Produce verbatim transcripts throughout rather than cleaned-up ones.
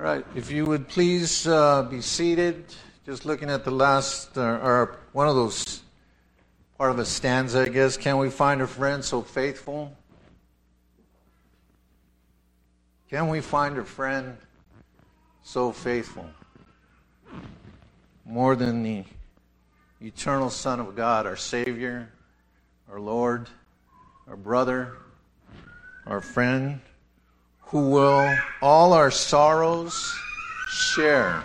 Right, if you would please uh, be seated, just looking at the last, uh, or one of those, part of a stanza, I guess. Can we find a friend so faithful? Can we find a friend so faithful? More than the eternal Son of God, our Savior, our Lord, our brother, our friend, who will all our sorrows share.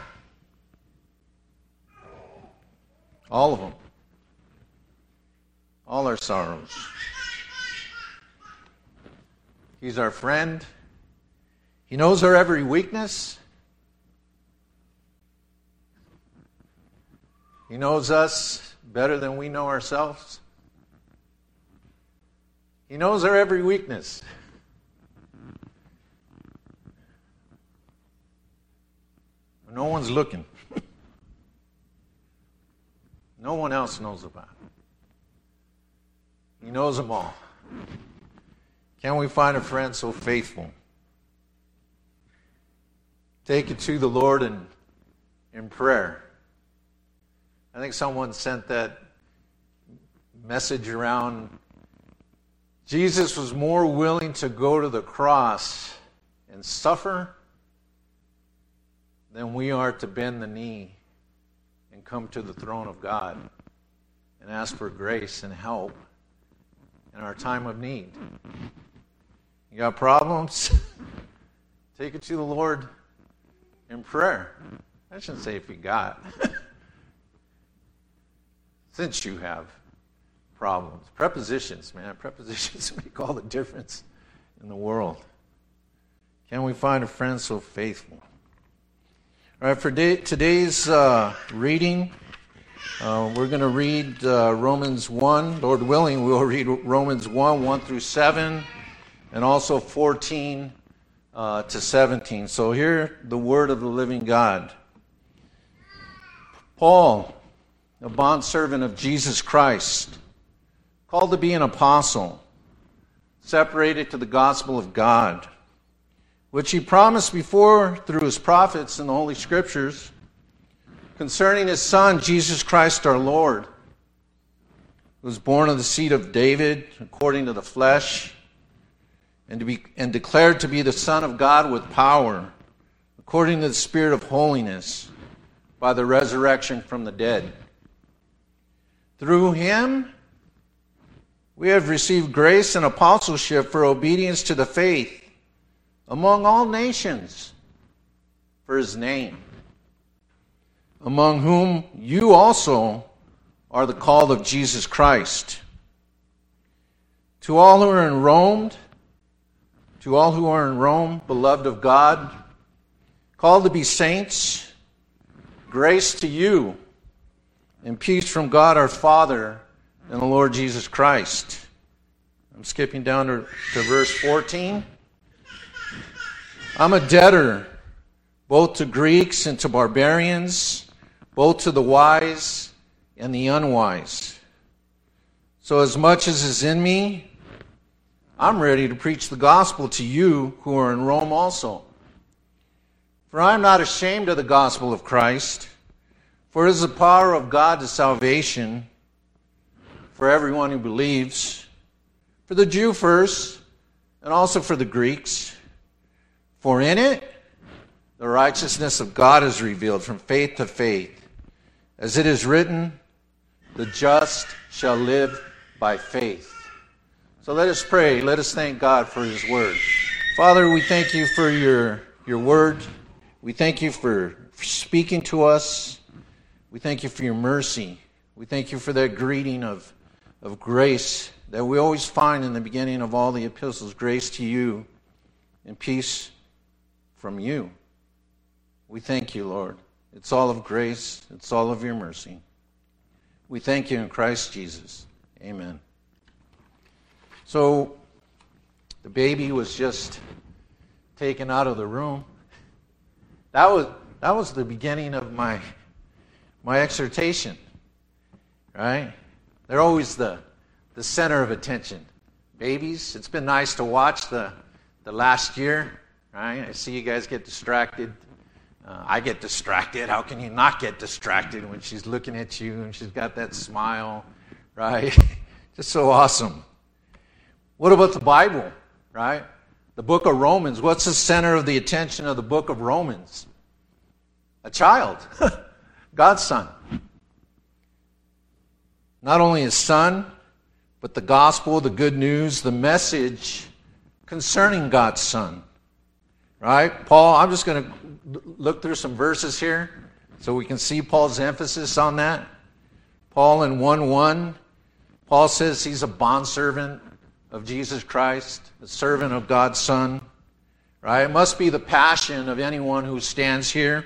All of them. All our sorrows. He's our friend. He knows our every weakness. He knows us better than we know ourselves. He knows our every weakness. No one's looking. No one else knows about it. He knows them all. Can we find a friend so faithful? Take it to the Lord in, in prayer. I think someone sent that message around. Jesus was more willing to go to the cross and suffer than we are to bend the knee and come to the throne of God and ask for grace and help in our time of need. You got problems? Take it to the Lord in prayer. I shouldn't say if you got. Since you have problems. Prepositions, man. Prepositions make all the difference in the world. Can we find a friend so faithful? All right, for day, today's uh, reading, uh, we're going to read uh, Romans one. Lord willing, we'll read Romans one, one through seven, and also fourteen uh, to seventeen. So hear the word of the living God. Paul, a bondservant of Jesus Christ, called to be an apostle, separated to the gospel of God, which he promised before through his prophets in the Holy Scriptures, concerning his Son, Jesus Christ our Lord, who was born of the seed of David, according to the flesh, and to be and declared to be the Son of God with power, according to the Spirit of holiness, by the resurrection from the dead. Through him, we have received grace and apostleship for obedience to the faith among all nations for his name, among whom you also are the called of Jesus Christ. To all who are in Rome, to all who are in Rome, beloved of God, called to be saints, grace to you and peace from God our Father and the Lord Jesus Christ. I'm skipping down to, to verse fourteen. I'm a debtor both to Greeks and to barbarians, both to the wise and the unwise. So as much as is in me, I'm ready to preach the gospel to you who are in Rome also. For I am not ashamed of the gospel of Christ, for it is the power of God to salvation for everyone who believes, for the Jew first, and also for the Greeks. For in it, the righteousness of God is revealed from faith to faith. As it is written, the just shall live by faith. So let us pray. Let us thank God for his word. Father, we thank you for your, your word. We thank you for speaking to us. We thank you for your mercy. We thank you for that greeting of, of grace that we always find in the beginning of all the epistles. Grace to you and peace from you. We thank you, Lord. It's all of grace. It's all of your mercy. We thank you in Christ Jesus. Amen. So, the baby was just taken out of the room. That was that was the beginning of my my exhortation. Right? They're always the the center of attention. Babies, it's been nice to watch the the last year. Right? I see you guys get distracted Uh, I get distracted. How can you not get distracted when she's looking at you and she's got that smile, right? Just so awesome. What about the Bible, right? The book of Romans. What's the center of the attention of the book of Romans? A child. God's son. Not only his son, but the gospel, the good news, the message concerning God's son. Right? Paul, I'm just going to look through some verses here so we can see Paul's emphasis on that. Paul in one one, Paul says he's a bondservant of Jesus Christ, a servant of God's Son. Right? It must be the passion of anyone who stands here.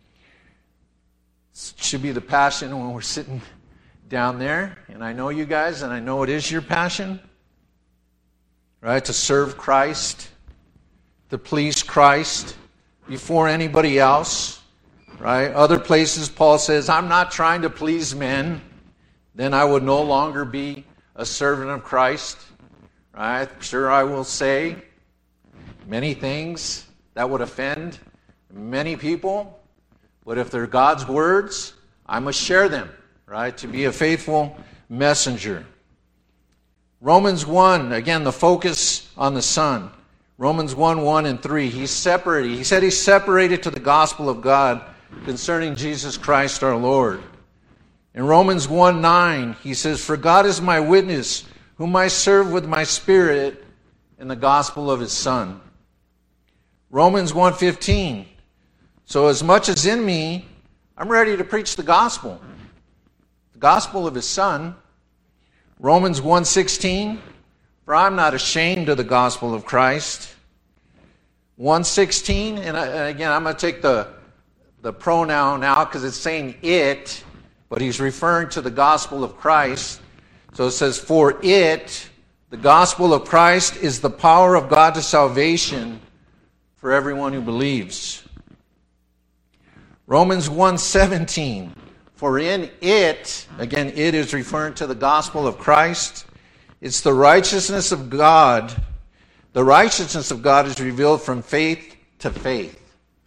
It should be the passion when we're sitting down there. And I know you guys, and I know it is your passion. Right? To serve Christ, to please Christ before anybody else. Right? Other places Paul says, I'm not trying to please men. Then I would no longer be a servant of Christ. Right? Sure, I will say many things that would offend many people. But if they're God's words, I must share them. Right? To be a faithful messenger. Romans one, again, the focus on the Son. Romans one, one and three. He's separated. He said he's separated to the gospel of God concerning Jesus Christ our Lord. In Romans one, nine, he says, For God is my witness, whom I serve with my spirit in the gospel of his Son. Romans one, fifteen. So as much as in me, I'm ready to preach the gospel. The gospel of his Son. Romans one, sixteen. For I'm not ashamed of the gospel of Christ. one sixteen, and, I, and again, I'm going to take the, the pronoun now because it's saying it, but he's referring to the gospel of Christ. So it says, For it, the gospel of Christ, is the power of God to salvation for everyone who believes. Romans one seventeen. For in it, again, it is referring to the gospel of Christ. It's the righteousness of God. The righteousness of God is revealed from faith to faith.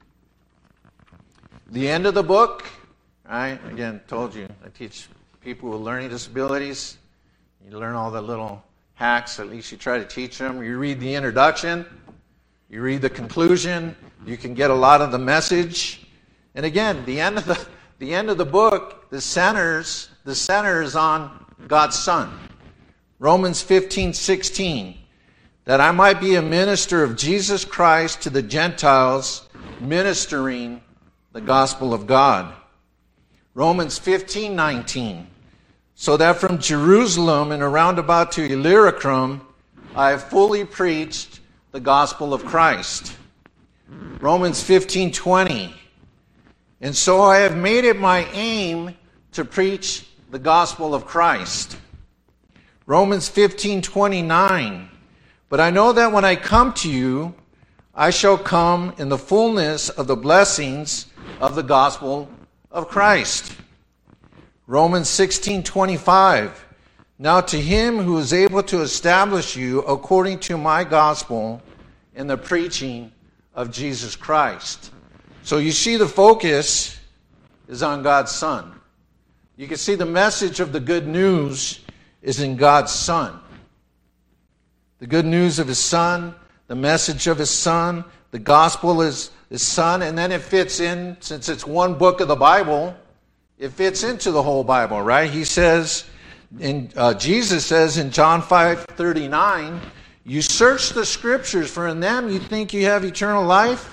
The end of the book, I, again, told you, I teach people with learning disabilities. You learn all the little hacks, at least you try to teach them. You read the introduction, you read the conclusion, you can get a lot of the message. And again, the end of the, the end of the book, the centers, the center is on God's Son. Romans fifteen, sixteen, that I might be a minister of Jesus Christ to the Gentiles, ministering the gospel of God. Romans fifteen, nineteen, so that from Jerusalem and around about to Illyricum, I have fully preached the gospel of Christ. Romans fifteen, twenty, and so I have made it my aim to preach the gospel of Christ. Romans fifteen, twenty-nine, but I know that when I come to you, I shall come in the fullness of the blessings of the gospel of Christ. Romans sixteen, twenty-five, now to him who is able to establish you according to my gospel in the preaching of Jesus Christ. So you see the focus is on God's Son. You can see the message of the good news is in God's Son. The good news of his Son, the message of his Son, the gospel is his Son, and then it fits in, since it's one book of the Bible, it fits into the whole Bible, right? He says, in, uh, Jesus says in John five, thirty-nine, you search the scriptures, for in them you think you have eternal life.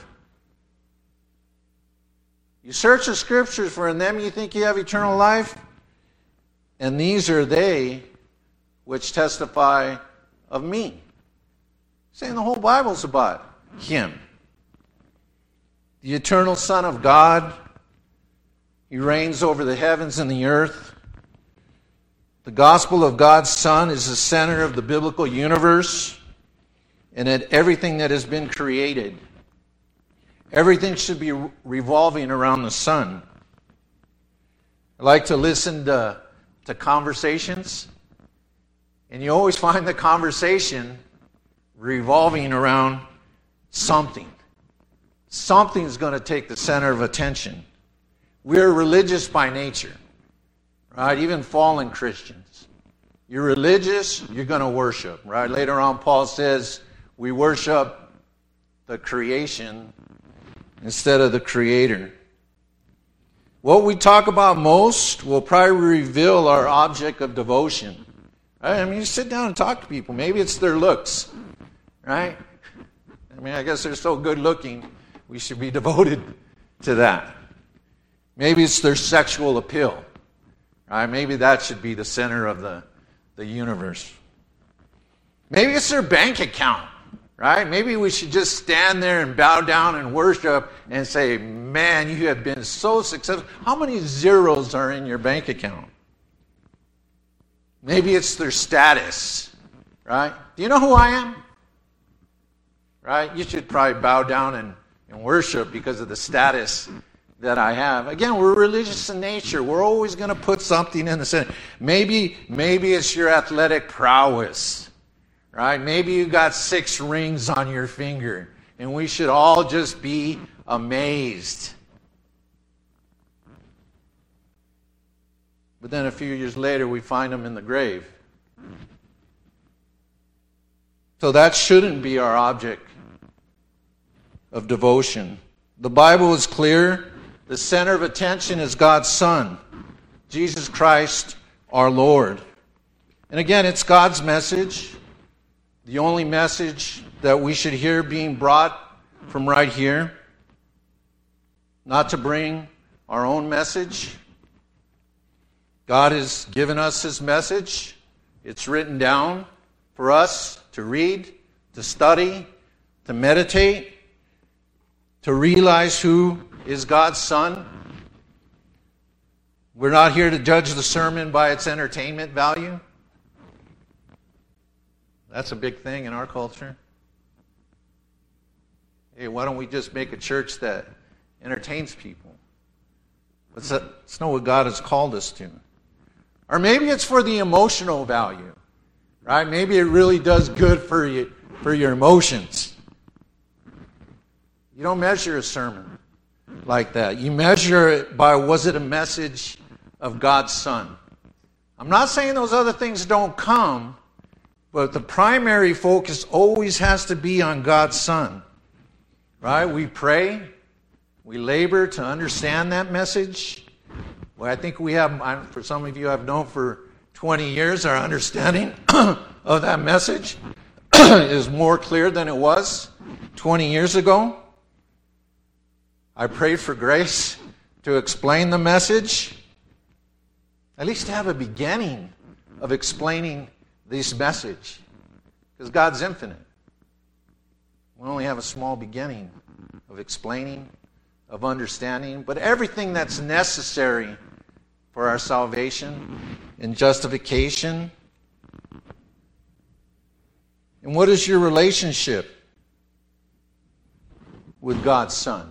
You search the scriptures, for in them you think you have eternal life. And these are they which testify of me. Saying the whole Bible's about him. The eternal Son of God. He reigns over the heavens and the earth. The gospel of God's Son is the center of the biblical universe and at everything that has been created. Everything should be revolving around the Son. I like to listen to, to conversations, and you always find the conversation revolving around something. something's going to take the center of attention. We're religious by nature, right? Even fallen Christians. You're religious, you're going to worship, right? Later on, Paul says we worship the creation instead of the Creator. What we talk about most will probably reveal our object of devotion. Right? I mean, you sit down and talk to people. Maybe it's their looks, right? I mean, I guess they're so good looking, we should be devoted to that. Maybe it's their sexual appeal, right? Maybe that should be the center of the, the universe. Maybe it's their bank account, right? Maybe we should just stand there and bow down and worship and say, man, you have been so successful. How many zeros are in your bank account? Maybe it's their status, right? Do you know who I am? Right? You should probably bow down and, and worship because of the status that I have. Again, we're religious in nature. We're always going to put something in the center. Maybe, maybe it's your athletic prowess. Right? Maybe you got six rings on your finger, and we should all just be amazed. But then a few years later, we find them in the grave. So that shouldn't be our object of devotion. The Bible is clear. The center of attention is God's Son, Jesus Christ, our Lord. And again, it's God's message. The only message that we should hear being brought from right here. Not to bring our own message. God has given us His message. It's written down for us to read, to study, to meditate, to realize who is God's Son. We're not here to judge the sermon by its entertainment value. That's a big thing in our culture. Hey, why don't we just make a church that entertains people? Let's, let's know what God has called us to. Or maybe it's for the emotional value, right? Maybe it really does good for you, for your emotions. You don't measure a sermon like that. You measure it by, was it a message of God's Son? I'm not saying those other things don't come, but the primary focus always has to be on God's Son. Right? We pray. We labor to understand that message. Well, I think we have, for some of you I've known for twenty years, our understanding of that message is more clear than it was twenty years ago. I prayed for grace to explain the message, at least to have a beginning of explaining this message, because God's infinite. We only have a small beginning of explaining, of understanding, but everything that's necessary for our salvation and justification. And what is your relationship with God's Son?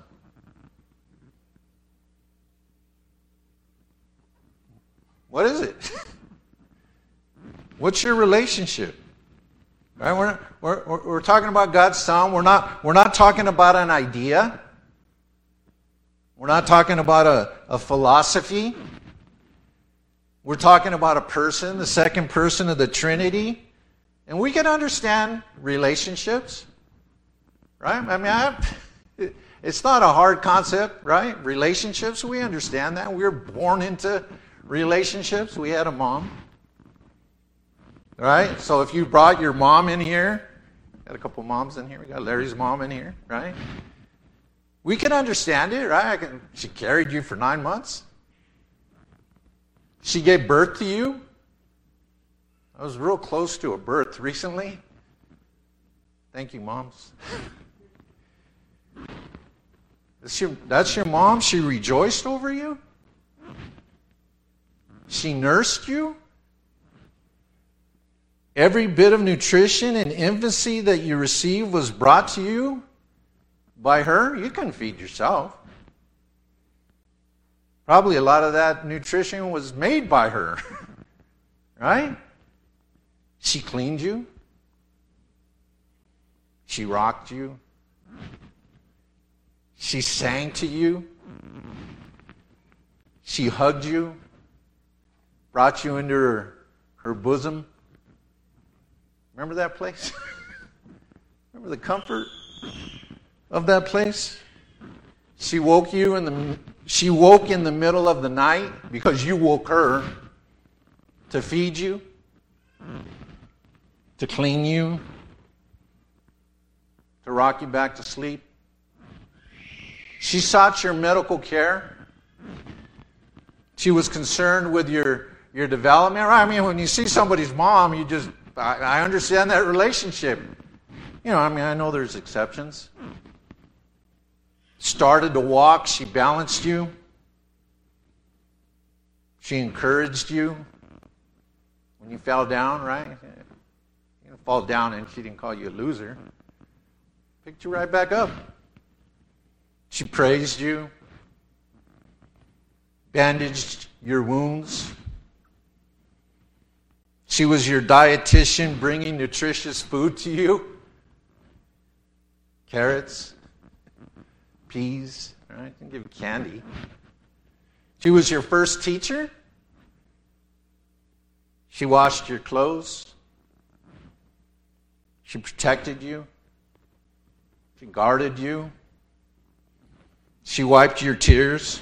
What is it? What's your relationship? Right? We're, we're, we're talking about God's Son. We're not, we're not talking about an idea. We're not talking about a, a philosophy. We're talking about a person, the second person of the Trinity. And we can understand relationships. Right? I mean, I, it's not a hard concept, right? Relationships, we understand that. We were born into relationships. We had a mom. Right? So if you brought your mom in here, got a couple moms in here. We got Larry's mom in here, right? We can understand it, right? I can, she carried you for nine months. She gave birth to you. I was real close to a birth recently. Thank you, moms. That's your, that's your mom? She rejoiced over you? She nursed you? Every bit of nutrition and infancy that you received was brought to you by her? You couldn't feed yourself. Probably a lot of that nutrition was made by her. Right? She cleaned you. She rocked you. She sang to you. She hugged you, brought you into her, her bosom. Remember that place? Remember the comfort of that place? She woke you in the she woke in the middle of the night because you woke her to feed you, to clean you, to rock you back to sleep. She sought your medical care. She was concerned with your, your development. I mean, when you see somebody's mom, you just, I, I understand that relationship. You know, I mean, I know there's exceptions. Started to walk, she balanced you. She encouraged you when you fell down, right? You didn't fall down and she didn't call you a loser. Picked you right back up. She praised you, bandaged your wounds. She was your dietitian, bringing nutritious food to you. Carrots, peas, right? Can give you candy. She was your first teacher. She washed your clothes. She protected you. She guarded you. She wiped your tears.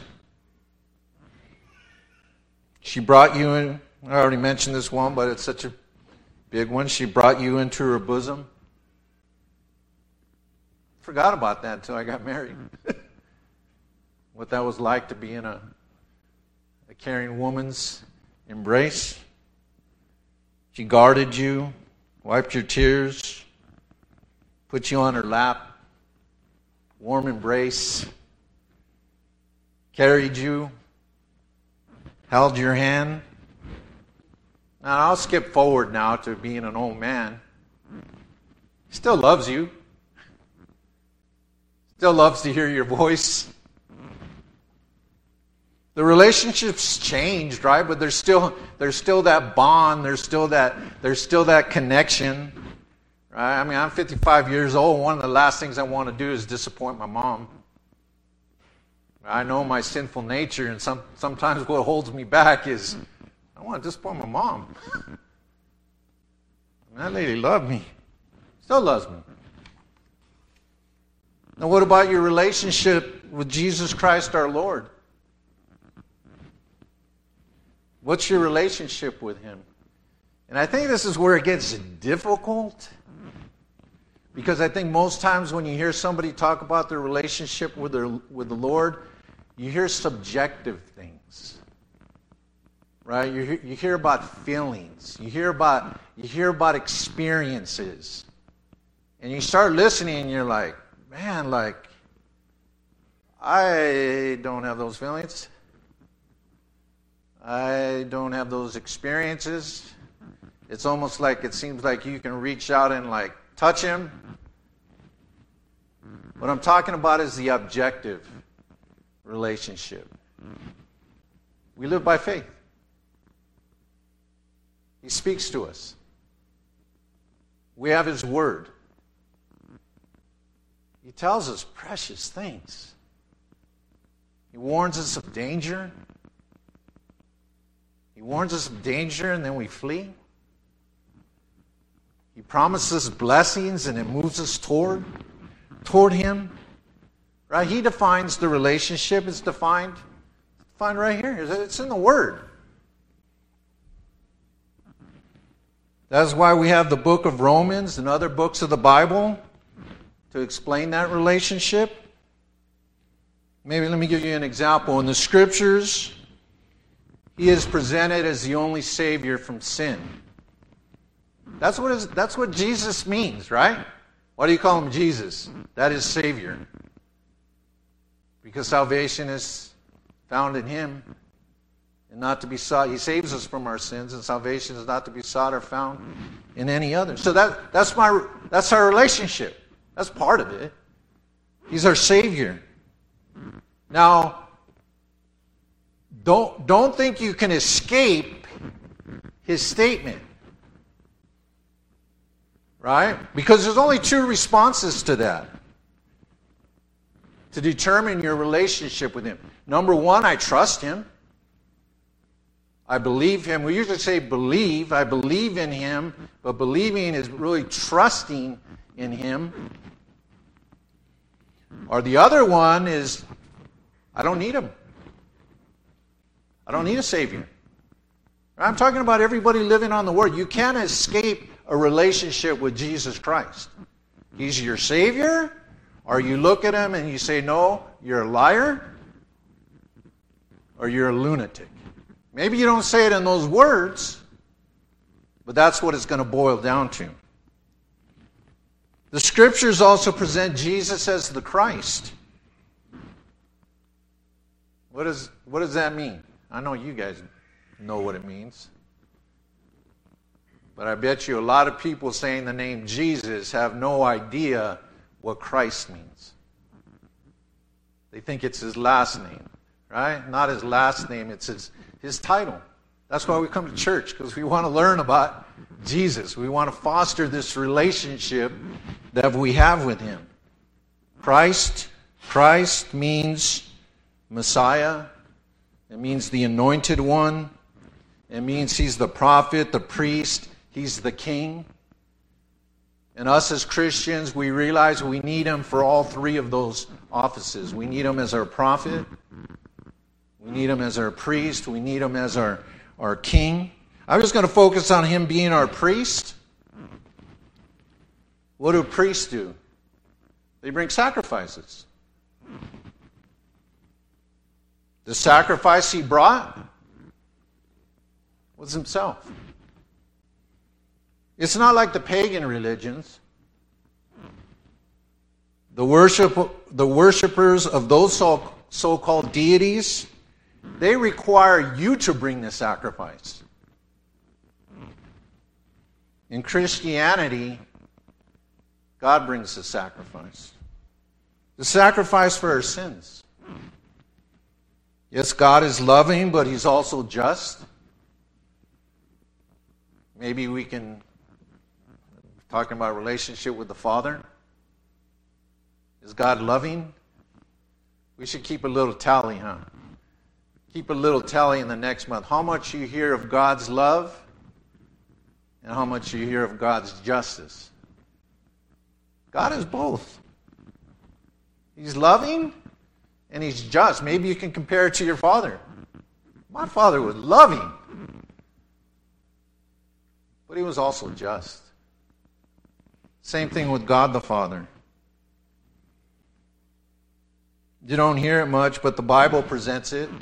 She brought you in. I already mentioned this one, but it's such a big one. She brought you into her bosom. Forgot about that until I got married. What that was like to be in a, a caring woman's embrace. She guarded you, wiped your tears, put you on her lap, warm embrace, carried you, held your hand. Now, I'll skip forward now to being an old man. He still loves you. Still loves to hear your voice. The relationship's changed, right? But there's still there's still that bond. There's still that there's still that connection, right? I mean, I'm fifty-five years old. One of the last things I want to do is disappoint my mom. I know my sinful nature, and some sometimes what holds me back is I don't want to disappoint my mom. That lady loved me. Still loves me. Now, what about your relationship with Jesus Christ our Lord? What's your relationship with Him? And I think this is where it gets difficult. Because I think most times when you hear somebody talk about their relationship with their with the Lord, you hear subjective things. Right? You hear, you hear about feelings. You hear about you hear about experiences. And you start listening and you're like, man, like, I don't have those feelings. I don't have those experiences. It's almost like it seems like you can reach out and like touch Him. What I'm talking about is the objective relationship. We live by faith. He speaks to us. We have His Word. He tells us precious things. He warns us of danger. He warns us of danger and then we flee. He promises blessings and it moves us toward, toward Him. Right? He defines the relationship. It's defined, defined right here. It's in the Word. That's why we have the book of Romans and other books of the Bible to explain that relationship. Maybe let me give you an example. In the Scriptures, He is presented as the only Savior from sin. That's what is, that's what Jesus means, right? Why do you call Him Jesus? That is Savior. Because salvation is found in Him and not to be sought. He saves us from our sins, and salvation is not to be sought or found in any other. So that, that's my that's our relationship. That's part of it. He's our Savior. Now, don't, don't think you can escape His statement. Right? Because there's only two responses to that. to determine your relationship with Him. Number one, I trust Him. I believe Him. We usually say believe. I believe in Him, but believing is really trusting in Him. Or the other one is, I don't need Him. I don't need a Savior. I'm talking about everybody living on the Word. You can't escape a relationship with Jesus Christ. He's your Savior, or you look at Him and you say, no, you're a liar, or you're a lunatic. Maybe you don't say it in those words, but that's what it's going to boil down to. The Scriptures also present Jesus as the Christ. What, is, what does that mean? I know you guys know what it means. But I bet you a lot of people saying the name Jesus have no idea what Christ means. They think it's His last name, right? Not His last name, it's His, his title. That's why we come to church, because we want to learn about Jesus. We want to foster this relationship that we have with Him. Christ, Christ means Messiah. It means the anointed one. It means He's the prophet, the priest. He's the king. And us as Christians, we realize we need Him for all three of those offices. We need Him as our prophet. We need Him as our priest. We need Him as our, our king. I'm just going to focus on Him being our priest. What do priests do? They bring sacrifices. The sacrifice He brought was Himself. It's not like the pagan religions. The worship, the worshipers of those so, so-called deities, they require you to bring the sacrifice. In Christianity, God brings the sacrifice. The sacrifice for our sins. Yes, God is loving, but He's also just. Maybe we can, talking about relationship with the Father. Is God loving? We should keep a little tally, huh? Keep a little tally in the next month. How much you hear of God's love and how much you hear of God's justice. God is both. He's loving and He's just. Maybe you can compare it to your father. My father was loving, but He was also just. Same thing with God the Father. You don't hear it much, but the Bible presents it.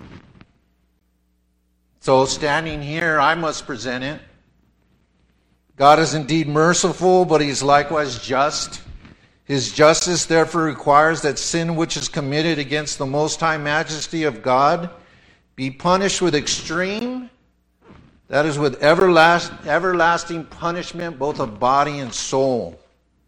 So standing here, I must present it. God is indeed merciful, but He's likewise just. His justice therefore requires that sin which is committed against the Most High Majesty of God be punished with extreme, that is, with everlast, everlasting punishment, both of body and soul.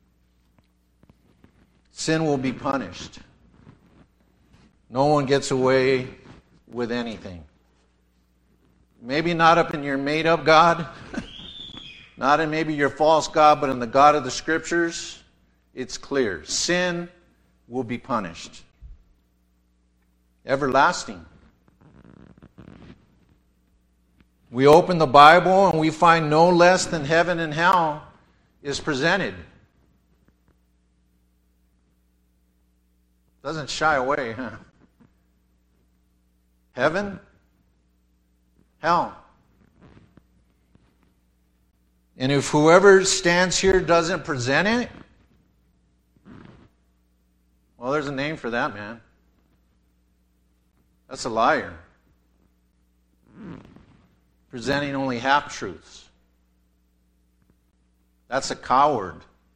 Sin will be punished. No one gets away with anything. Maybe not up in your made-up God, not in maybe your false God, but in the God of the Scriptures, it's clear. Sin will be punished. Everlasting. We open the Bible and we find no less than heaven and hell is presented. Doesn't shy away, huh? Heaven, hell. And if whoever stands here doesn't present it, well, there's a name for that man. That's a liar. Presenting only half-truths. That's a coward.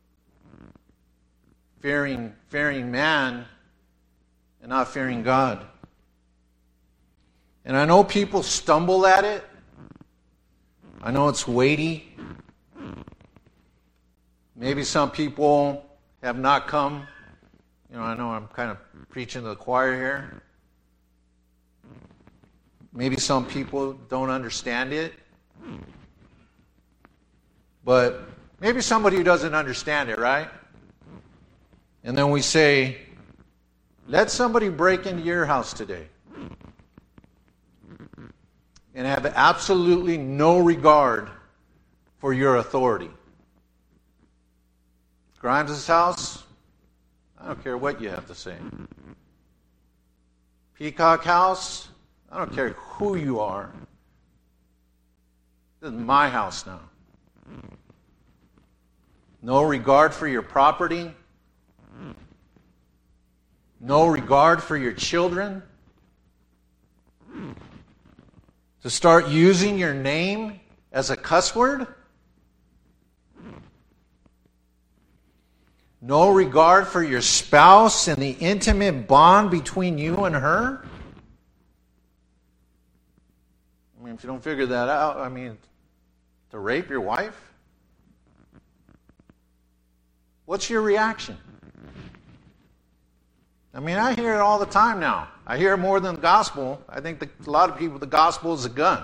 Fearing, fearing man and not fearing God. And I know people stumble at it. I know it's weighty. Maybe some people have not come. You know, I know I'm kind of preaching to the choir here. Maybe some people don't understand it. But maybe somebody who doesn't understand it, right? And then we say, Let somebody break into your house today and have absolutely no regard for your authority. Grimes' house, I don't care what you have to say. Peacock house, I don't care who you are. This is my house now. No regard for your property. No regard for your children. To start using your name as a cuss word. No regard for your spouse and the intimate bond between you and her. I mean, if you don't figure that out, I mean, to rape your wife? What's your reaction? I mean, I hear it all the time now. I hear it more than the gospel. I think the, a lot of people, the gospel is a gun.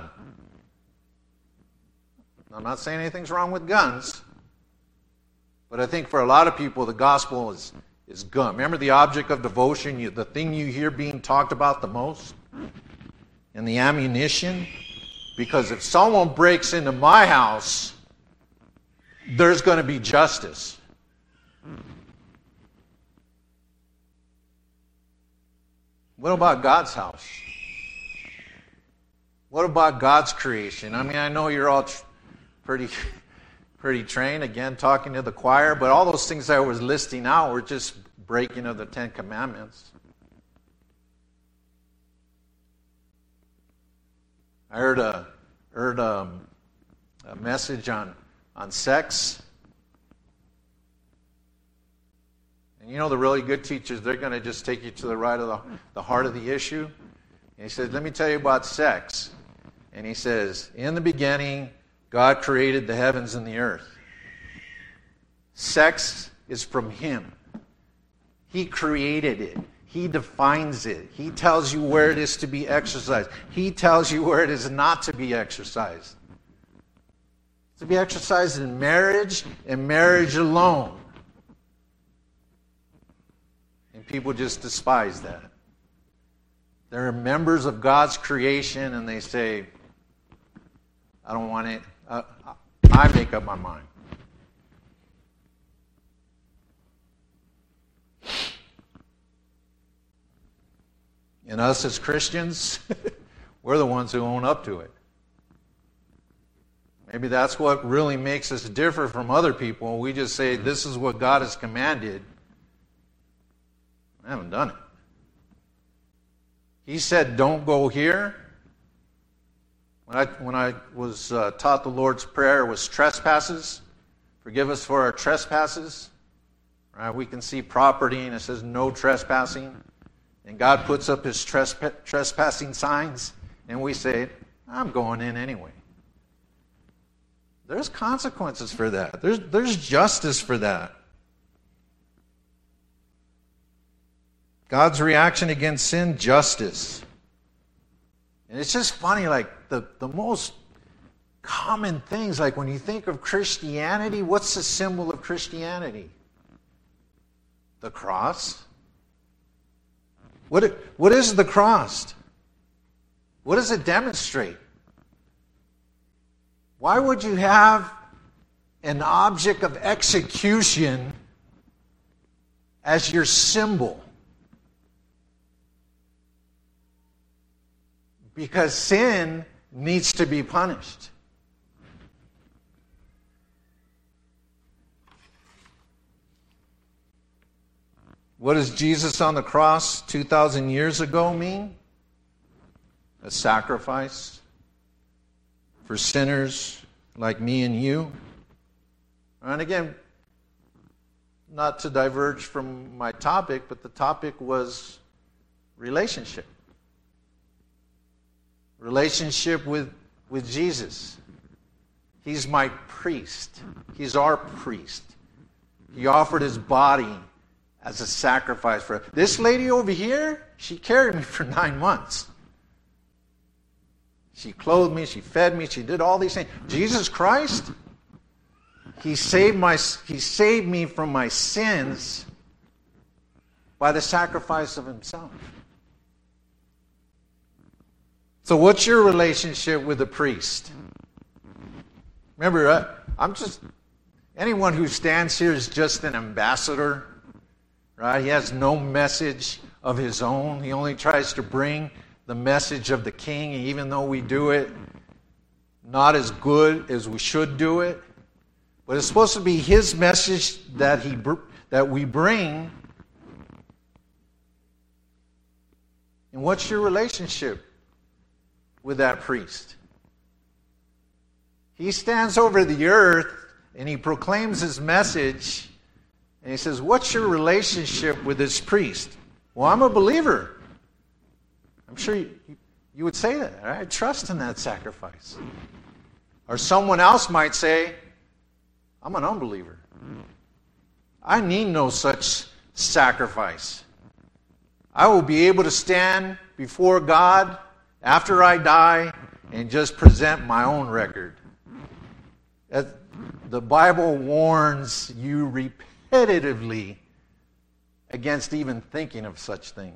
I'm not saying anything's wrong with guns. But I think for a lot of people, the gospel is, is gun. Remember the object of devotion, you, the thing you hear being talked about the most? And the ammunition? Because if someone breaks into my house, there's going to be justice. What about God's house? What about God's creation? I mean, I know you're all tr- pretty pretty trained, again, talking to the choir, but all those things I was listing out were just breaking of the Ten Commandments. I heard a heard a, a message on, on sex. And you know the really good teachers, they're going to just take you to the right of the, the heart of the issue. And he says, let me tell you about sex. And he says, in the beginning, God created the heavens and the earth. Sex is from Him. He created it. He defines it. He tells you where it is to be exercised. He tells you where it is not to be exercised. It's to be exercised in marriage and marriage alone. And people just despise that. They're members of God's creation and they say, I don't want it. Uh, I make up my mind. And us as Christians, we're the ones who own up to it. Maybe that's what really makes us differ from other people. We just say, this is what God has commanded. I haven't done it. He said, don't go here. When I, when I was uh, taught the Lord's Prayer, it was trespasses. Forgive us for our trespasses. Right? We can see property and it says no trespassing. And God puts up His tresp- trespassing signs. And we say, I'm going in anyway. There's consequences for that. There's, there's justice for that. God's reaction against sin, justice. And it's just funny, like the, the most common things, like when you think of Christianity, what's the symbol of Christianity? The cross. What, what is the cross? What does it demonstrate? Why would you have an object of execution as your symbol? Because sin needs to be punished. What does Jesus on the cross two thousand years ago mean? A sacrifice for sinners like me and you. And again, not to diverge from my topic, but the topic was relationship. Relationship with, with Jesus. He's my priest. He's our priest. He offered His body as a sacrifice for us. This lady over here, she carried me for nine months. She clothed me, she fed me, she did all these things. Jesus Christ, He saved my He saved me from my sins by the sacrifice of himself. So what's your relationship with the priest? Remember, I'm just, anyone who stands here is just an ambassador, right? He has no message of his own. He only tries to bring the message of the king, and even though we do it not as good as we should do it, but it's supposed to be his message that he that we bring. And what's your relationship with that priest? He stands over the earth and he proclaims his message, and he says, what's your relationship with this priest? Well, I'm a believer. I'm sure you, you would say that. I trust in that sacrifice. Or someone else might say, I'm an unbeliever. I need no such sacrifice. I will be able to stand before God after I die and just present my own record. The Bible warns you repetitively against even thinking of such thing.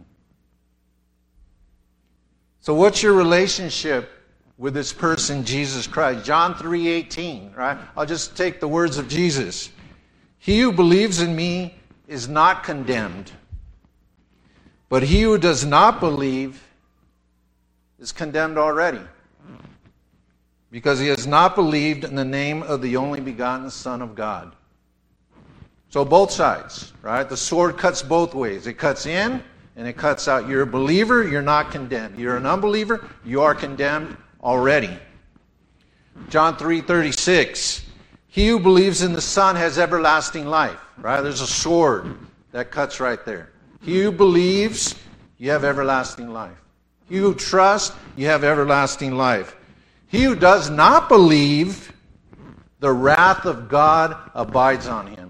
So what's your relationship with this person, Jesus Christ? John three eighteen, right? I'll just take the words of Jesus. He who believes in me is not condemned, but he who does not believe is condemned already, because he has not believed in the name of the only begotten Son of God. So both sides, right? The sword cuts both ways. It cuts in and it cuts out. You're a believer, you're not condemned. You're an unbeliever, you are condemned already. John three thirty-six. He who believes in the Son has everlasting life. Right? There's a sword that cuts right there. He who believes, you have everlasting life. He who trusts, you have everlasting life. He who does not believe, the wrath of God abides on him.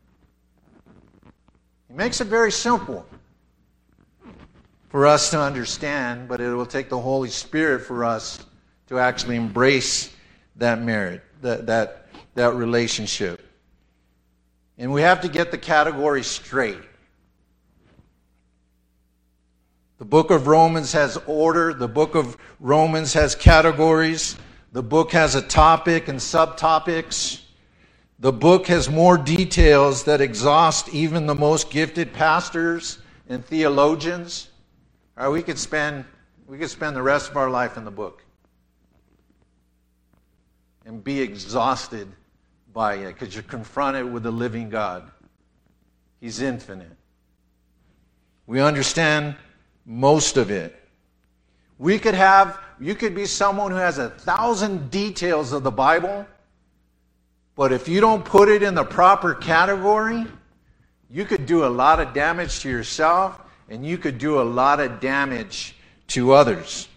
He makes it very simple for us to understand, but it will take the Holy Spirit for us to actually embrace that merit, that, that, that relationship. And we have to get the category straight. The book of Romans has order. The book of Romans has categories. The book has a topic and subtopics. The book has more details that exhaust even the most gifted pastors and theologians. All right, we could spend we could spend the rest of our life in the book and be exhausted by it because you're confronted with the living God. He's infinite. We understand most of it. We could have, you could be someone who has a thousand details of the Bible, but if you don't put it in the proper category, you could do a lot of damage to yourself, and you could do a lot of damage to others.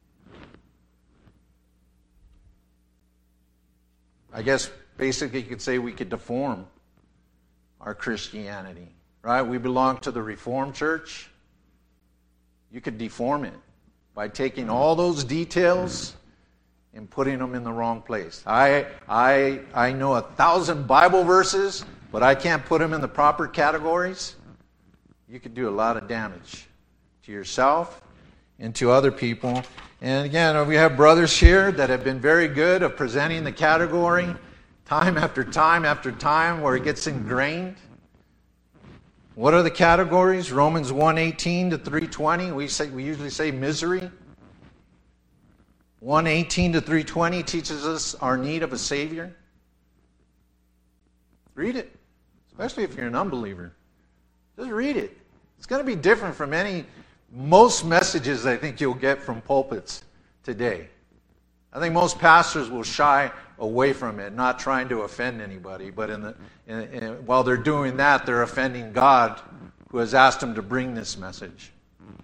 I guess basically you could say we could deform our Christianity, right? We belong to the Reformed Church. You could deform it by taking all those details and putting them in the wrong place. I, I, I know a thousand Bible verses, but I can't put them in the proper categories. You could do a lot of damage to yourself and to other people. And again, we have brothers here that have been very good at presenting the category time after time after time where it gets ingrained. What are the categories? Romans one eighteen to three twenty. We say we usually say misery. one eighteen to three twenty teaches us our need of a Savior. Read it, especially if you're an unbeliever. Just read it. It's going to be different from any, most messages I think you'll get from pulpits today. I think most pastors will shy away from it, not trying to offend anybody. But in the, in, in, while they're doing that, they're offending God, who has asked them to bring this message.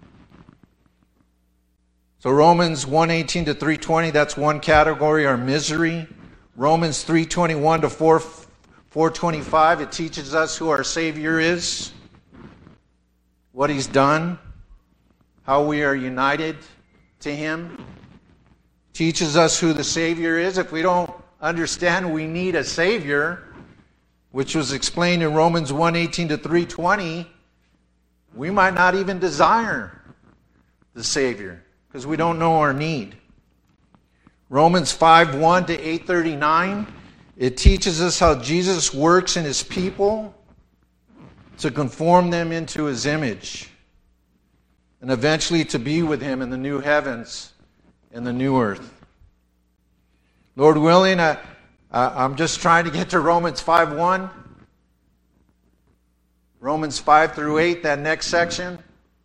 So Romans one eighteen to three twenty, that's one category, our misery. Romans three twenty-one to four twenty-five, it teaches us who our Savior is, what He's done, how we are united to Him. Teaches us who the Savior is. If we don't understand we need a Savior, which was explained in Romans one eighteen to three twenty, We might not even desire the Savior because we don't know our need. Romans five one to eight thirty-nine, it teaches us how Jesus works in His people to conform them into His image and eventually to be with Him in the new heavens and the new earth. Lord willing, I, I, I'm just trying to get to Romans five one. Romans five through eight, that next section.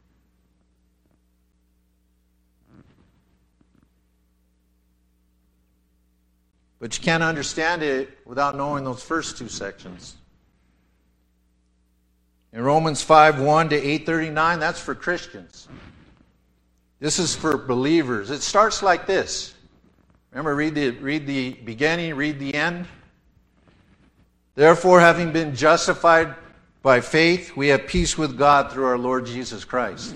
But you can't understand it without knowing those first two sections. In Romans five one to eight thirty-nine, that's for Christians. This is for believers. It starts like this. Remember, read the, read the beginning, read the end. Therefore, having been justified by faith, we have peace with God through our Lord Jesus Christ.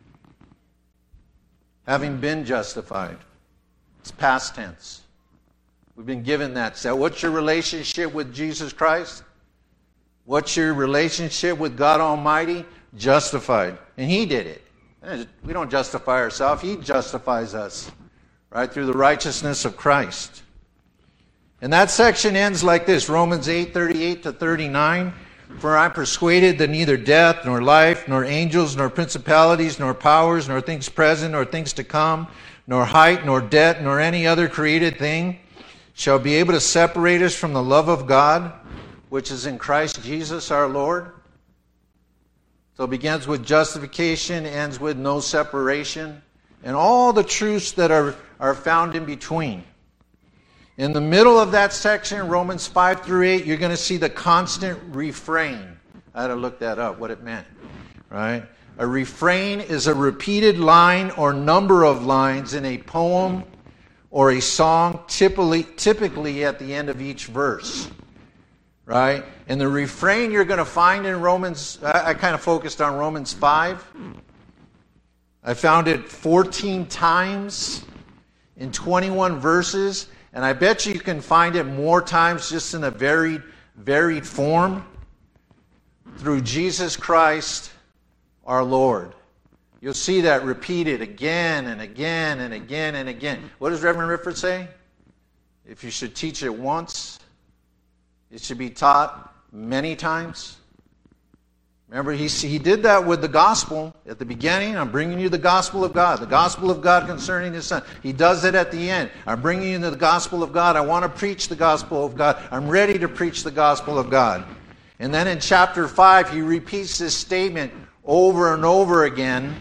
Having been justified. It's past tense. We've been given that. So what's your relationship with Jesus Christ? What's your relationship with God Almighty? Justified. And He did it. We don't justify ourselves. He justifies us, right, through the righteousness of Christ. And that section ends like this, Romans eight thirty-eight to thirty-nine. For I'm persuaded that neither death, nor life, nor angels, nor principalities, nor powers, nor things present, nor things to come, nor height, nor depth, nor any other created thing shall be able to separate us from the love of God, which is in Christ Jesus our Lord. So it begins with justification, ends with no separation, and all the truths that are, are found in between. In the middle of that section, Romans five through eight, you're going to see the constant refrain. I had to look that up, what it meant. Right? A refrain is a repeated line or number of lines in a poem or a song, typically, typically at the end of each verse. Right? And the refrain you're going to find in Romans, I, I kind of focused on Romans five. I found it fourteen times in twenty-one verses. And I bet you can find it more times just in a varied, varied form through Jesus Christ our Lord. You'll see that repeated again and again and again and again. What does Reverend Rifford say? If you should teach it once, it should be taught many times. Remember, he, he did that with the gospel at the beginning. I'm bringing you the gospel of God. The gospel of God concerning His Son. He does it at the end. I'm bringing you the gospel of God. I want to preach the gospel of God. I'm ready to preach the gospel of God. And then in chapter five, he repeats this statement over and over again.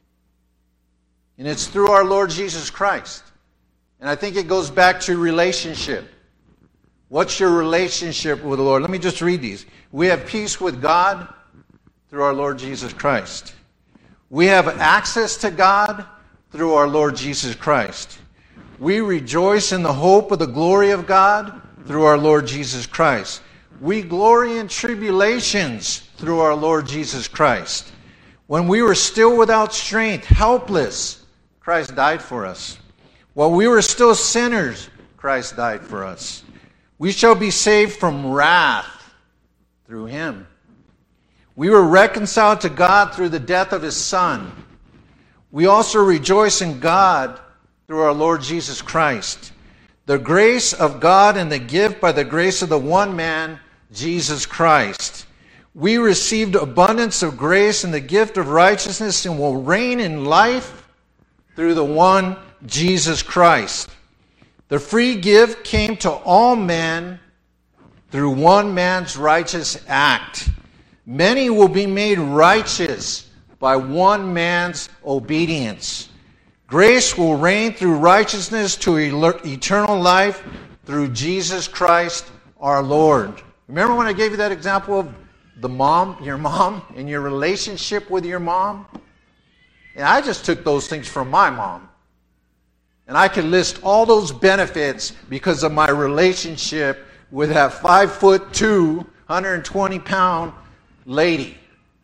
And it's through our Lord Jesus Christ. And I think it goes back to relationship. What's your relationship with the Lord? Let me just read these. We have peace with God through our Lord Jesus Christ. We have access to God through our Lord Jesus Christ. We rejoice in the hope of the glory of God through our Lord Jesus Christ. We glory in tribulations through our Lord Jesus Christ. When we were still without strength, helpless, Christ died for us. While we were still sinners, Christ died for us. We shall be saved from wrath through Him. We were reconciled to God through the death of His Son. We also rejoice in God through our Lord Jesus Christ. The grace of God and the gift by the grace of the one man, Jesus Christ. We received abundance of grace and the gift of righteousness and will reign in life through the one Jesus Christ. The free gift came to all men through one man's righteous act. Many will be made righteous by one man's obedience. Grace will reign through righteousness to eternal life through Jesus Christ our Lord. Remember when I gave you that example of the mom, your mom, and your relationship with your mom? And I just took those things from my mom. And I can list all those benefits because of my relationship with that five foot two, one hundred twenty pound lady.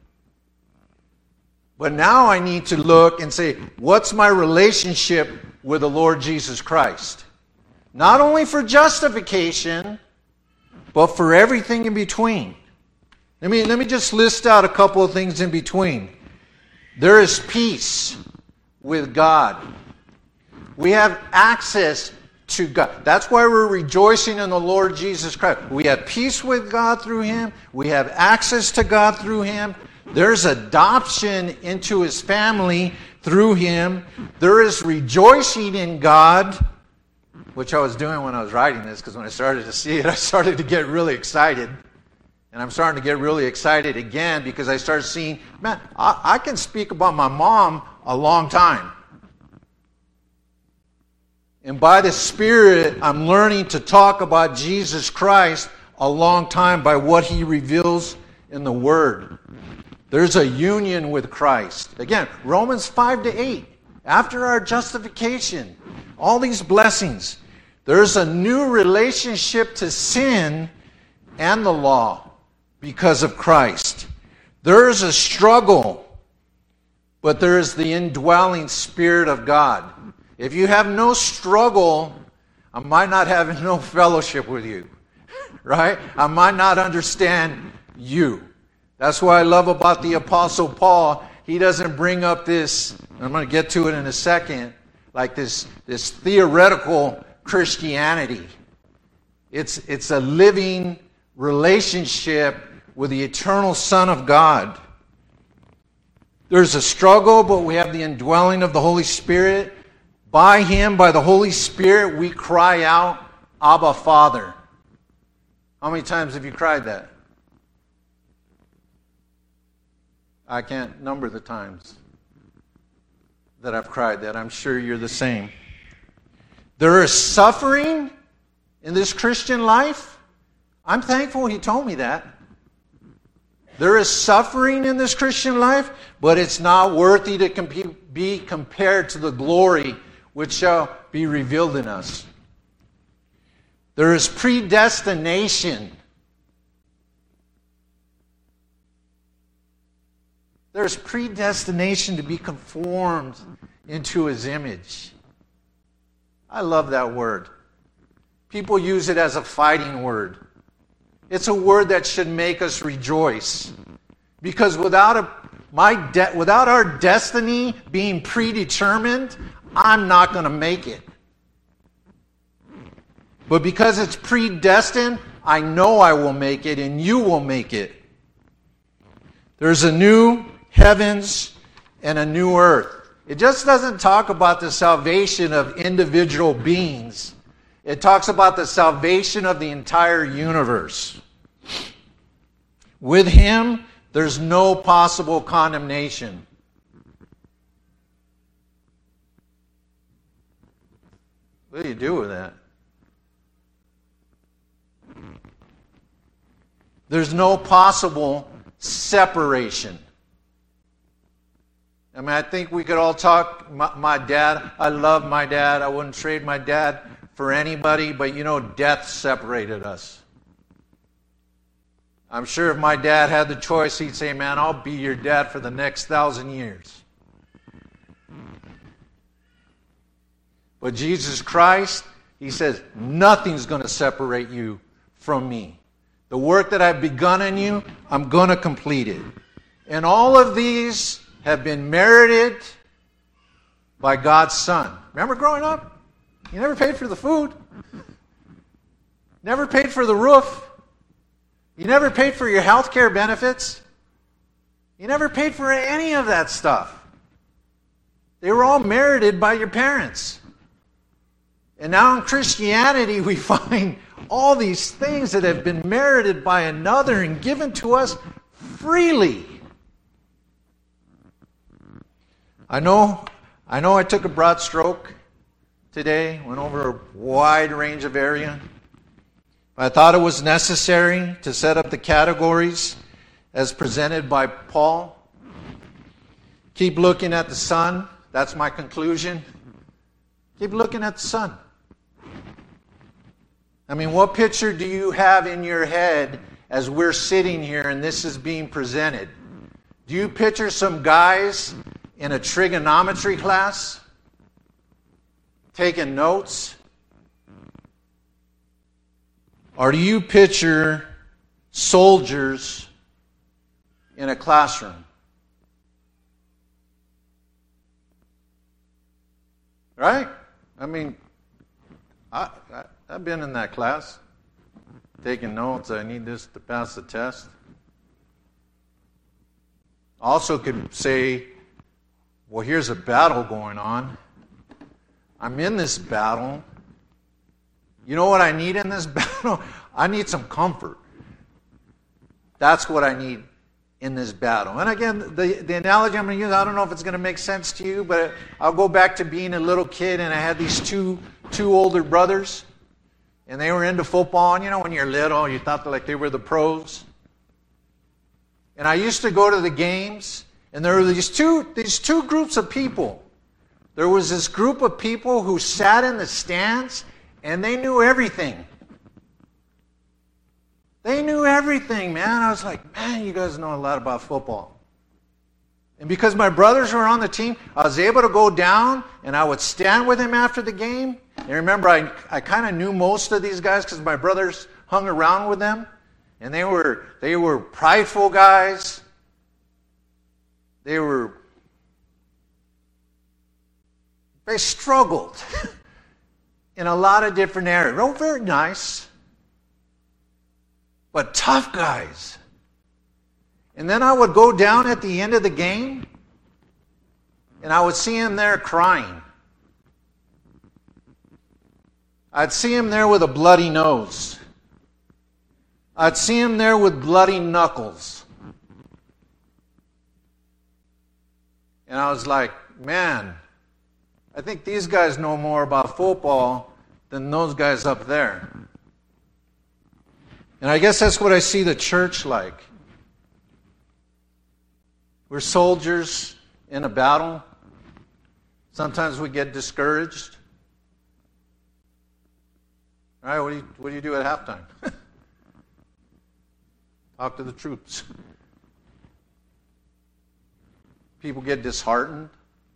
But now I need to look and say, what's my relationship with the Lord Jesus Christ? Not only for justification, but for everything in between. Let me, let me just list out a couple of things in between. There is peace with God. We have access to God. That's why we're rejoicing in the Lord Jesus Christ. We have peace with God through Him. We have access to God through Him. There's adoption into His family through Him. There is rejoicing in God, which I was doing when I was writing this, because when I started to see it, I started to get really excited. And I'm starting to get really excited again because I started seeing, man, I, I can speak about my mom a long time. And by the Spirit, I'm learning to talk about Jesus Christ a long time by what He reveals in the Word. There's a union with Christ. Again, Romans five to eight. After our justification, all these blessings, there's a new relationship to sin and the law because of Christ. There is a struggle, but there is the indwelling Spirit of God. If you have no struggle, I might not have no fellowship with you, right? I might not understand you. That's what I love about the Apostle Paul. He doesn't bring up this, I'm going to get to it in a second, like this, this theoretical Christianity. It's, it's a living relationship with the eternal Son of God. There's a struggle, but we have the indwelling of the Holy Spirit. By Him, by the Holy Spirit, we cry out, Abba, Father. How many times have you cried that? I can't number the times that I've cried that. I'm sure you're the same. There is suffering in this Christian life. I'm thankful He told me that. There is suffering in this Christian life, but it's not worthy to comp- be compared to the glory which shall be revealed in us. There is predestination. There's predestination to be conformed into His image. I love that word. People use it as a fighting word. It's a word that should make us rejoice. Because without a, my de- without our destiny being predetermined, I'm not going to make it. But because it's predestined, I know I will make it and you will make it. There's a new heavens and a new earth. It just doesn't talk about the salvation of individual beings. It talks about the salvation of the entire universe. With Him, there's no possible condemnation. What do you do with that? There's no possible separation. I mean, I think we could all talk, my, my dad, I love my dad, I wouldn't trade my dad for anybody, but you know, death separated us. I'm sure if my dad had the choice, he'd say, man, I'll be your dad for the next thousand years. But Jesus Christ, He says, nothing's going to separate you from me. The work that I've begun in you, I'm going to complete it. And all of these have been merited by God's Son. Remember growing up? You never paid for the food. Never paid for the roof. You never paid for your health care benefits. You never paid for any of that stuff. They were all merited by your parents. And now in Christianity, we find all these things that have been merited by another and given to us freely. I know, I know I took a broad stroke today, went over a wide range of area. I thought it was necessary to set up the categories as presented by Paul. Keep looking at the sun. That's my conclusion. Keep looking at the sun. I mean, what picture do you have in your head as we're sitting here and this is being presented? Do you picture some guys in a trigonometry class taking notes? Or do you picture soldiers in a classroom? Right? I mean, I, I, I've been in that class, taking notes. I need this to pass the test. Also could say, well, here's a battle going on. I'm in this battle. You know what I need in this battle? I need some comfort. That's what I need in this battle. And again, the, the analogy I'm going to use, I don't know if it's going to make sense to you, but I'll go back to being a little kid, and I had these two two older brothers, and they were into football. And you know, when you're little, you thought like they were the pros. And I used to go to the games, and there were these two these two groups of people. There was this group of people who sat in the stands, and they knew everything. They knew everything, man. I was like, man, you guys know a lot about football. And because my brothers were on the team, I was able to go down, and I would stand with them after the game. And remember, I, I kind of knew most of these guys because my brothers hung around with them. And they were they were prideful guys. They were they struggled in a lot of different areas. Oh, very nice, but tough guys. And then I would go down at the end of the game, and I would see him there crying. I'd see him there with a bloody nose. I'd see him there with bloody knuckles. And I was like, man, I think these guys know more about football than those guys up there. And I guess that's what I see the church like. We're soldiers in a battle. Sometimes we get discouraged. All right, what do you, what do you do at halftime? Talk to the troops. People get disheartened.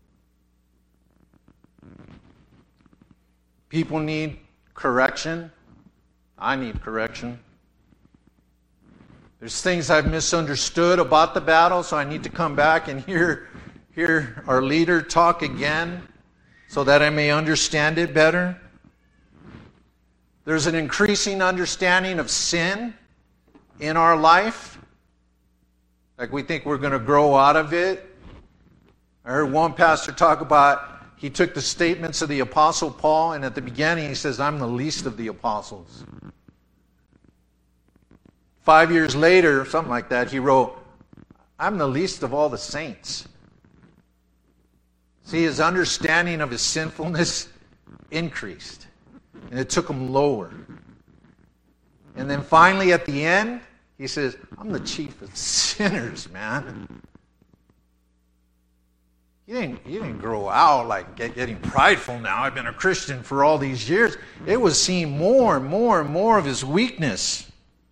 People need correction. I need correction. There's things I've misunderstood about the battle, so I need to come back and hear, hear our leader talk again so that I may understand it better. There's an increasing understanding of sin in our life. Like we think we're going to grow out of it. I heard one pastor talk about, he took the statements of the Apostle Paul, and at the beginning he says, I'm the least of the apostles. Five years later, something like that, he wrote, I'm the least of all the saints. See, his understanding of his sinfulness increased, and it took him lower. And then finally at the end, he says, I'm the chief of sinners, man. You didn't, you didn't grow out like get, getting prideful now. I've been a Christian for all these years. It was seeing more and more and more of his weakness.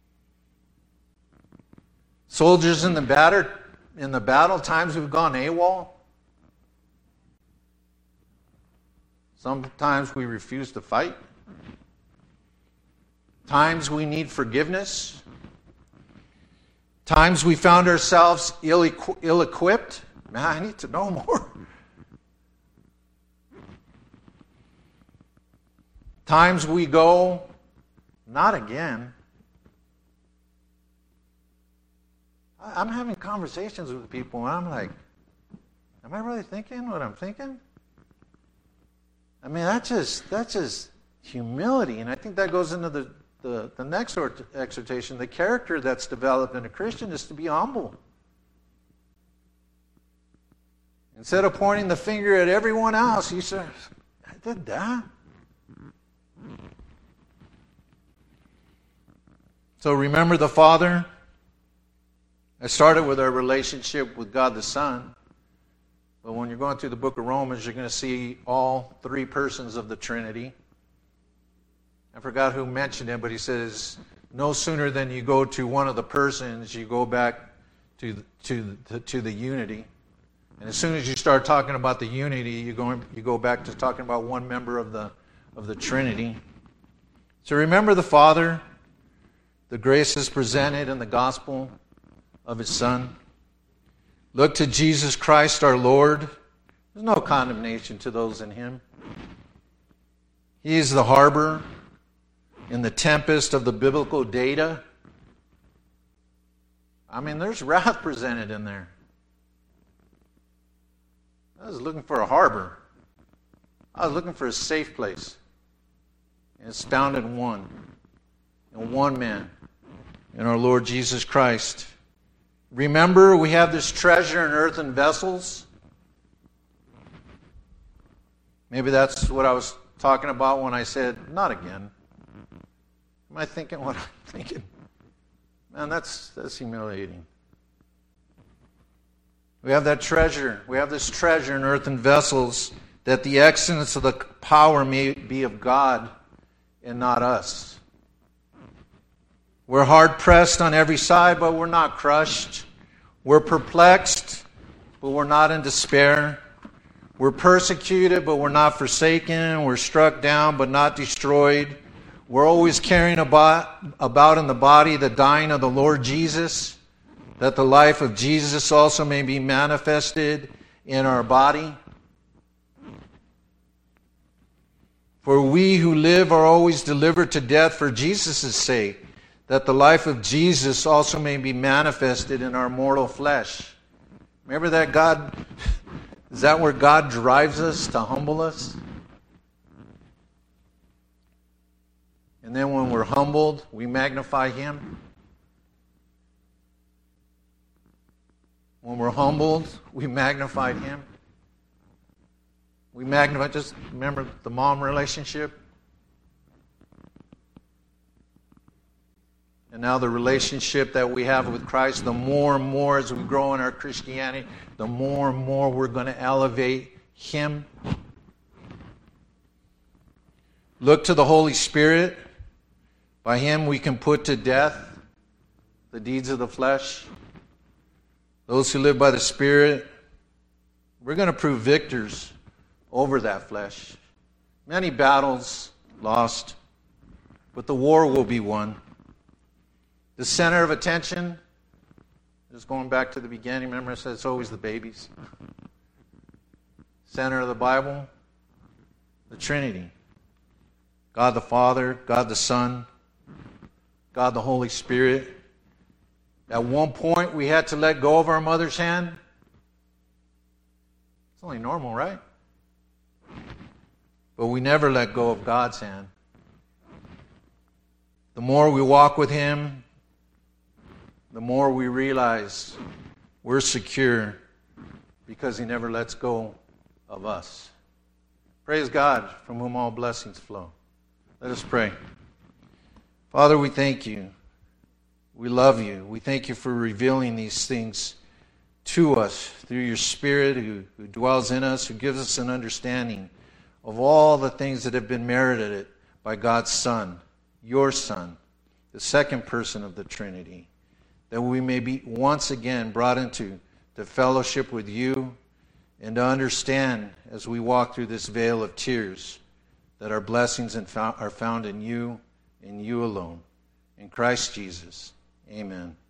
Soldiers in the battle, in the battle, times we've gone AWOL. Sometimes we refuse to fight. Times we need forgiveness. Times we found ourselves ill-equipped. Man, I need to know more. Times we go, not again. I'm having conversations with people, and I'm like, am I really thinking what I'm thinking? I mean, that's just, that's just humility, and I think that goes into the The, the next exhortation. The character that's developed in a Christian is to be humble. Instead of pointing the finger at everyone else, you say, I did that. So remember the Father. I started with our relationship with God the Son. But when you're going through the book of Romans, you're going to see all three persons of the Trinity. I forgot who mentioned it, but he says, no sooner than you go to one of the persons, you go back to to to, to the unity. And as soon as you start talking about the unity, you go you go back to talking about one member of the of the Trinity. So remember the Father, the graces presented in the gospel of His Son. Look to Jesus Christ our Lord. There's no condemnation to those in Him. He is the harbor in the tempest of the biblical data. I mean, there's wrath presented in there. I was looking for a harbor. I was looking for a safe place. And it's found in one. In one man. In our Lord Jesus Christ. Remember, we have this treasure in earthen vessels. Maybe that's what I was talking about when I said, not again. Am I thinking what I'm thinking? Man, that's that's humiliating. We have that treasure. We have this treasure in earthen vessels, that the excellence of the power may be of God and not us. We're hard pressed on every side, but we're not crushed. We're perplexed, but we're not in despair. We're persecuted, but we're not forsaken. We're struck down, but not destroyed. We're always carrying about, about in the body the dying of the Lord Jesus, that the life of Jesus also may be manifested in our body. For we who live are always delivered to death for Jesus' sake, that the life of Jesus also may be manifested in our mortal flesh. Remember that God, is that where God drives us to humble us? And then when we're humbled, we magnify Him. When we're humbled, we magnify Him. We magnify, just remember the mom relationship. And now the relationship that we have with Christ, the more and more as we grow in our Christianity, the more and more we're going to elevate Him. Look to the Holy Spirit. By Him we can put to death the deeds of the flesh. Those who live by the Spirit, we're going to prove victors over that flesh. Many battles lost, but the war will be won. The center of attention, just going back to the beginning, remember I said it's always the babies. Center of the Bible, the Trinity. God the Father, God the Son, God the Holy Spirit. At one point we had to let go of our mother's hand. It's only normal, right? But we never let go of God's hand. The more we walk with Him, the more we realize we're secure because He never lets go of us. Praise God, from whom all blessings flow. Let us pray. Father, we thank You. We love You. We thank You for revealing these things to us through Your Spirit who, who dwells in us, who gives us an understanding of all the things that have been merited by God's Son, Your Son, the second person of the Trinity, that we may be once again brought into the fellowship with You and to understand as we walk through this vale of tears that our blessings are found in You and You alone. In Christ Jesus, amen.